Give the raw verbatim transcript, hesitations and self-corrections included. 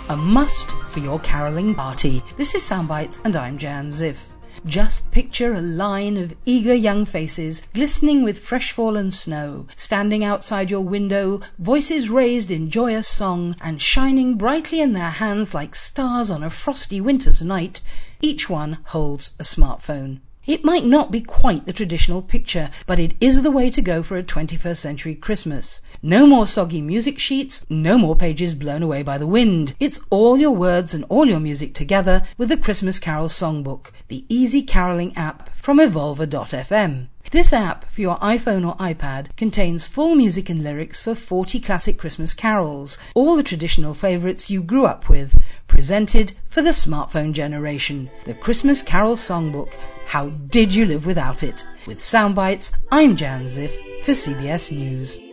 a must for your caroling party. This is Soundbites and I'm Jan Ziff. Just picture a line of eager young faces, glistening with fresh fallen snow, standing outside your window, voices raised in joyous song, and shining brightly in their hands like stars on a frosty winter's night. Each one holds a smartphone. It might not be quite the traditional picture, but it is the way to go for a twenty-first century Christmas. No more soggy music sheets, no more pages blown away by the wind. It's all your words and all your music together with the Christmas Carol Songbook, the easy caroling app from evolver dot f m. This app for your iPhone or iPad contains full music and lyrics for forty classic Christmas carols, all the traditional favourites you grew up with, presented for the smartphone generation. The Christmas Carol Songbook. How did you live without it? With Soundbites, I'm Jan Ziff for C B S News.